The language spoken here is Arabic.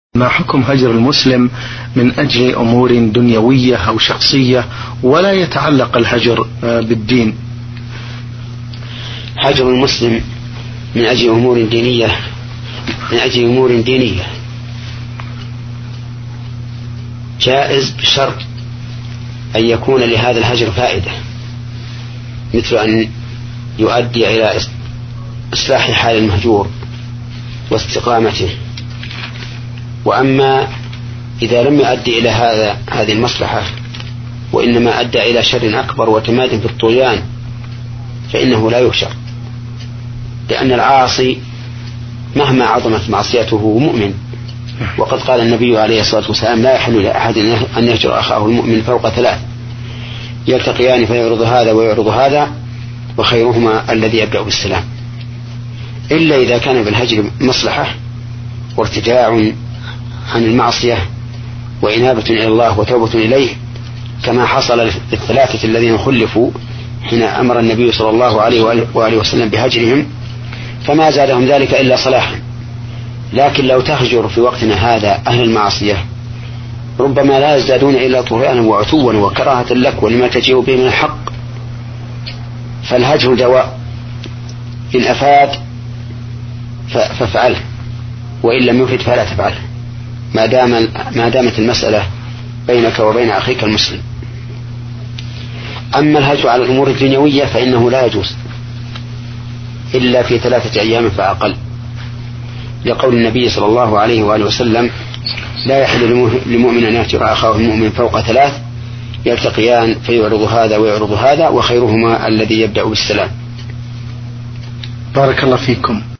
ما حكم هجر المسلم من أجل أمور دنيوية أو شخصية ولا يتعلق الهجر بالدين؟ هجر المسلم من أجل أمور دينية جائز بشرط أن يكون لهذا الهجر فائدة، مثل أن يؤدي إلى إصلاح حال المهجور واستقامته. وأما إذا لم يؤدي إلى هذه المصلحة وإنما أدى إلى شر أكبر وتماد في الطغيان فإنه لا يهجر، لأن العاصي مهما عظمت معصيته مؤمن، وقد قال النبي عليه الصلاة والسلام: لا يحل لأحد أن يهجر أخاه المؤمن فوق 3 يلتقيان فيعرض هذا ويعرض هذا وخيرهما الذي يبدأ بالسلام، إلا إذا كان بالهجر مصلحة وارتجاع عن المعصية وإنابة إلى الله وتوبة إليه، كما حصل لل3 الذين خلفوا حين أمر النبي صلى الله عليه وآله وسلم بهجرهم، فما زادهم ذلك إلا صلاحا. لكن لو تهجر في وقتنا هذا أهل المعصية ربما لا يزدادون إلا طغيانا وعتوا وكراهة لك ولما تجيء به من الحق، فالهجر دواء، إن أفاد فافعله وإن لم يفد فلا تفعله، ما دامت المسألة بينك وبين أخيك المسلم. أما الهجر على الأمور الدنيوية فإنه لا يجوز إلا في 3 أيام فأقل، لقول النبي صلى الله عليه وآله وسلم: لا يحل لمؤمن أن يهجر أخاه المؤمن فوق 3 يلتقيان فيعرض هذا ويعرض هذا وخيرهما الذي يبدأ بالسلام. بارك الله فيكم.